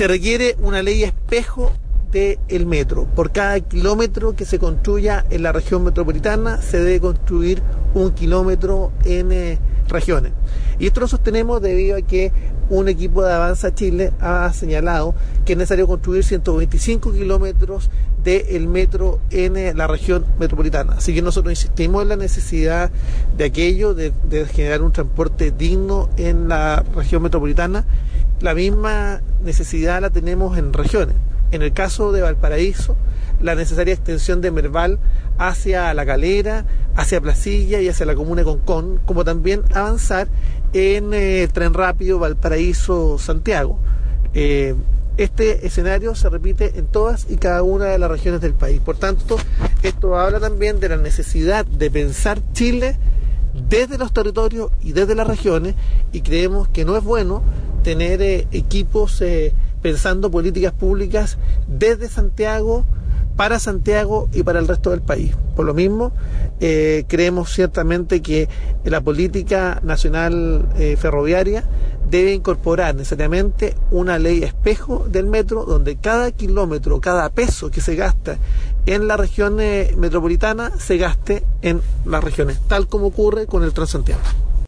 Se requiere una ley espejo del metro. Por cada kilómetro que se construya en la región metropolitana se debe construir 1 kilómetro en regiones. Y esto lo sostenemos debido a que un equipo de Avanza Chile ha señalado que es necesario construir 125 kilómetros del metro en la región metropolitana. Así que nosotros insistimos en la necesidad de aquello, de generar un transporte digno en la región metropolitana. La misma necesidad la tenemos en regiones. En el caso de Valparaíso, la necesaria extensión de Merval hacia La Calera, hacia Placilla y hacia la comuna de Concón, como también avanzar en el tren rápido Valparaíso-Santiago. Este escenario se repite en todas y cada una de las regiones del país. Por tanto, esto habla también de la necesidad de pensar Chile desde los territorios y desde las regiones, y creemos que no es bueno tener equipos pensando políticas públicas desde Santiago, para Santiago y para el resto del país. Por lo mismo, creemos ciertamente que la política nacional ferroviaria debe incorporar necesariamente una ley espejo del metro, donde cada kilómetro, cada peso que se gasta en la región metropolitana se gaste en las regiones, tal como ocurre con el Transantiago.